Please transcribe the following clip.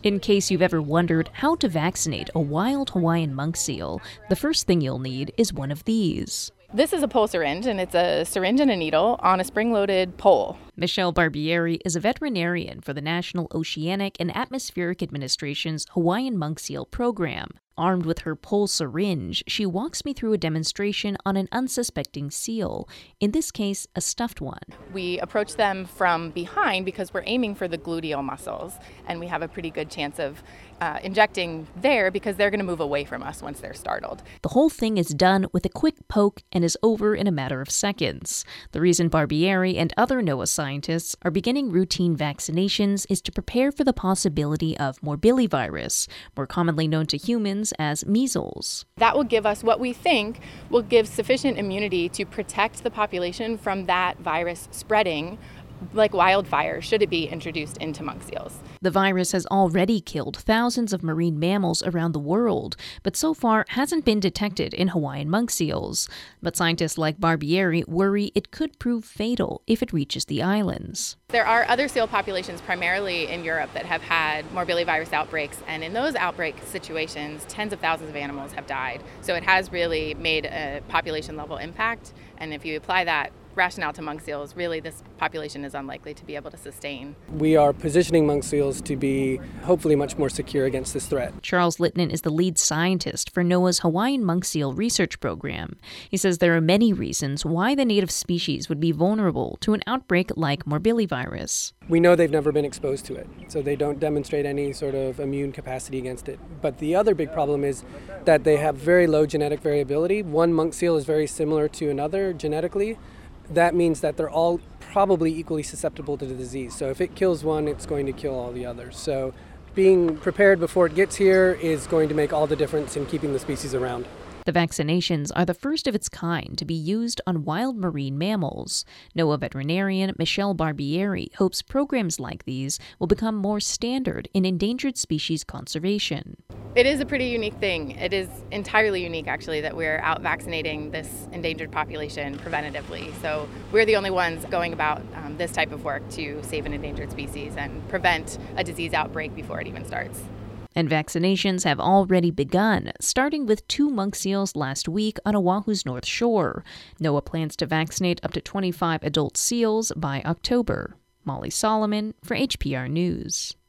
In case you've ever wondered how to vaccinate a wild Hawaiian monk seal, the first thing you'll need is one of these. This is a pole syringe, and it's a syringe and a needle on a spring-loaded pole. Michelle Barbieri is a veterinarian for the National Oceanic and Atmospheric Administration's Hawaiian monk seal program. Armed with her pole syringe, she walks me through a demonstration on an unsuspecting seal, in this case, a stuffed one. We approach them from behind because we're aiming for the gluteal muscles, and we have a pretty good chance of injecting there because they're going to move away from us once they're startled. The whole thing is done with a quick poke and is over in a matter of seconds. The reason Barbieri and other NOAA scientists are beginning routine vaccinations is to prepare for the possibility of morbillivirus, more commonly known to humans as measles. That will give us what we think will give sufficient immunity to protect the population from that virus spreading like wildfire should it be introduced into monk seals. The virus has already killed thousands of marine mammals around the world, but so far hasn't been detected in Hawaiian monk seals. But scientists like Barbieri worry it could prove fatal if it reaches the islands. There are other seal populations, primarily in Europe, that have had morbillivirus outbreaks, and in those outbreak situations, tens of thousands of animals have died. So it has really made a population-level impact, and if you apply that rationale to monk seals, really this population is unlikely to be able to sustain. We are positioning monk seals to be hopefully much more secure against this threat. Charles Littman is the lead scientist for NOAA's Hawaiian monk seal research program. He says there are many reasons why the native species would be vulnerable to an outbreak like morbillivirus. We know they've never been exposed to it, so they don't demonstrate any sort of immune capacity against it. But the other big problem is that they have very low genetic variability. One monk seal is very similar to another genetically. That means that they're all probably equally susceptible to the disease. So if it kills one, it's going to kill all the others. So being prepared before it gets here is going to make all the difference in keeping the species around. The vaccinations are the first of its kind to be used on wild marine mammals. NOAA veterinarian Michelle Barbieri hopes programs like these will become more standard in endangered species conservation. It is a pretty unique thing. It is entirely unique, actually, that we're out vaccinating this endangered population preventatively. So we're the only ones going about this type of work to save an endangered species and prevent a disease outbreak before it even starts. And vaccinations have already begun, starting with 2 monk seals last week on Oahu's North Shore. NOAA plans to vaccinate up to 25 adult seals by October. Molly Solomon for HPR News.